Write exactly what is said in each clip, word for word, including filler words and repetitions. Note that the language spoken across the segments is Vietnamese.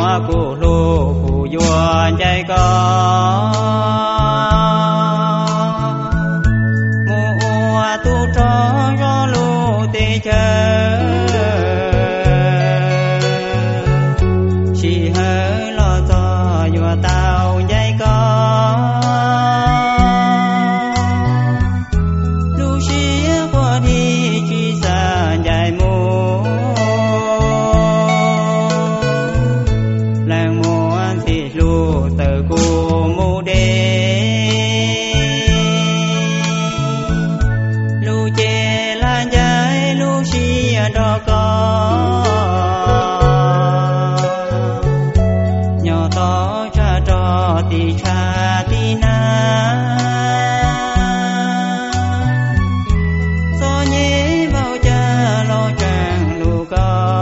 cụ lù cụ yuan chạy có mua tu cho cho lù tê chờ chỉ hơi lo cho yuan tao chạy có lù xí qua đi chỉ xa chạy mua từ cô mu đê lu chê la trái lu xi đo có nhỏ to cha trò tì cha tì na do nhé vào cha lo chàng lu có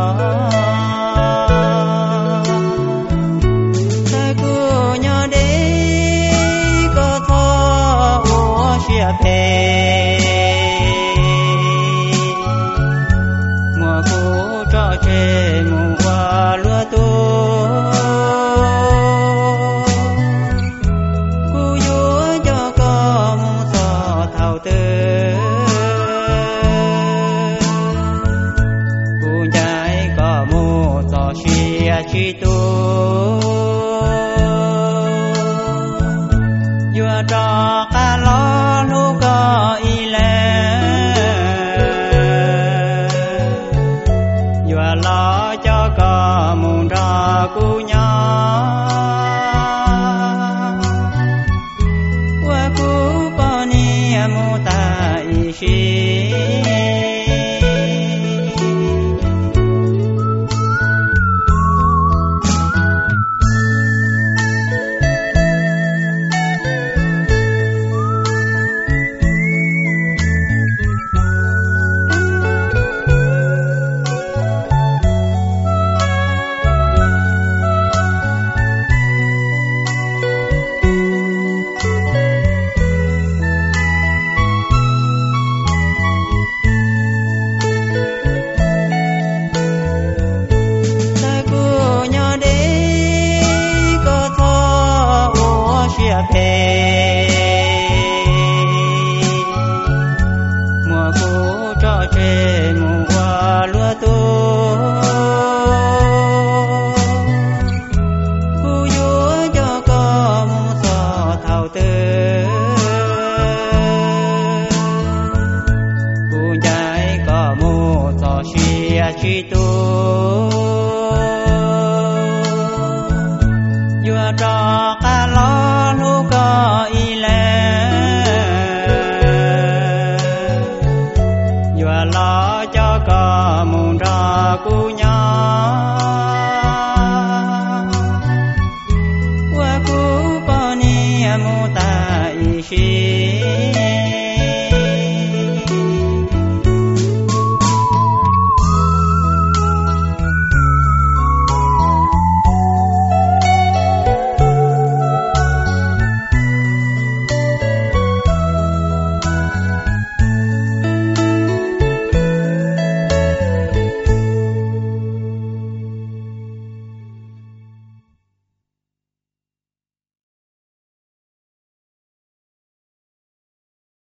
mùa cũ trọ chê mùa hoa lúa tu cú dúa cho có mù gió thảo tư cú trái có mù gió xìa chi tu dùa trọ ca lo lu có y lệ dùa lo cho có mùng trọ cu nhỏ qua cu bò ni mu ta y xí mùa cũ trọ chê mùa hoa lúa tu cú dúa cho có mù gió thảo tư cú trái có mù gió xìa chi tu dùa trọ ca lo lu có y lệ dùa lo cho có mùng trọ cu nhỏ